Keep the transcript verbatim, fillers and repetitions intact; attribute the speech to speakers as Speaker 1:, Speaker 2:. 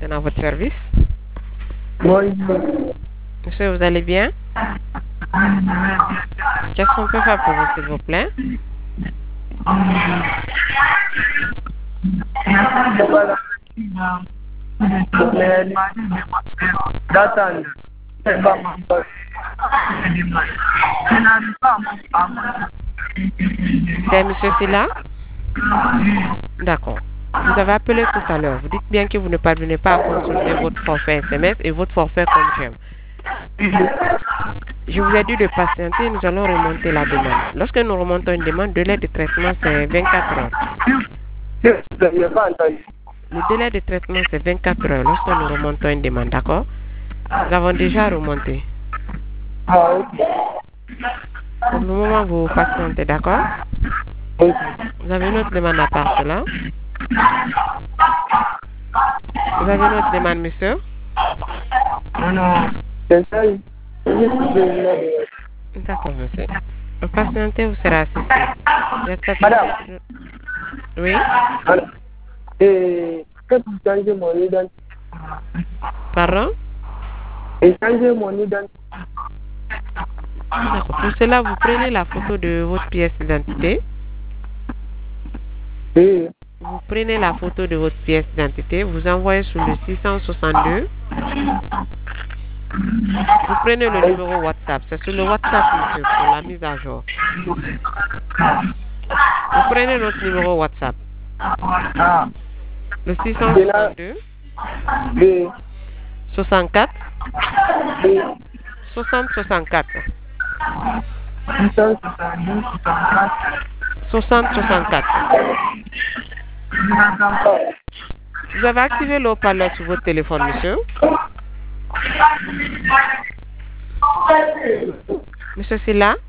Speaker 1: concernant votre service.
Speaker 2: Bonjour.
Speaker 1: Monsieur, vous allez bien? Qu'est-ce qu'on peut faire pour vous, s'il vous plaît? C'est monsieur Silla? D'accord. Vous avez appelé tout à l'heure. Vous dites bien que vous ne parvenez pas à consulter votre forfait S M S et votre forfait comme j'aime. Je vous ai dit de patienter, nous allons remonter la demande. Lorsque nous remontons une demande, le délai de traitement c'est vingt-quatre heures. Le délai de traitement c'est vingt-quatre heures lorsque nous remontons une demande, d'accord? Nous avons déjà remonté. Pour le moment, vous patientez, d'accord? Vous avez une autre demande à part cela? Vous avez une autre demande, monsieur?
Speaker 2: Non, non. C'est ça.
Speaker 1: D'accord, monsieur. Patientez, vous serez assisté. J'espère que...
Speaker 2: Madame.
Speaker 1: Oui?
Speaker 2: Alors, et que vous changez mon identité?
Speaker 1: Pardon?
Speaker 2: Et changez mon identité.
Speaker 1: D'accord. Pour cela, vous prenez la photo de votre pièce d'identité.
Speaker 2: Oui.
Speaker 1: Vous prenez la photo de votre pièce d'identité, vous envoyez sur le six cent soixante-deux. Vous prenez le numéro WhatsApp. C'est sur le WhatsApp, monsieur, pour la mise à jour. Vous prenez notre numéro WhatsApp. Le six cent soixante-deux.
Speaker 2: Oui.
Speaker 1: soixante-quatre.
Speaker 2: Oui.
Speaker 1: soixante soixante-quatre.
Speaker 2: soixante
Speaker 1: soixante soixante-quatre. Vous avez activé le haut-parleur sur votre téléphone, monsieur? Monsieur Silla?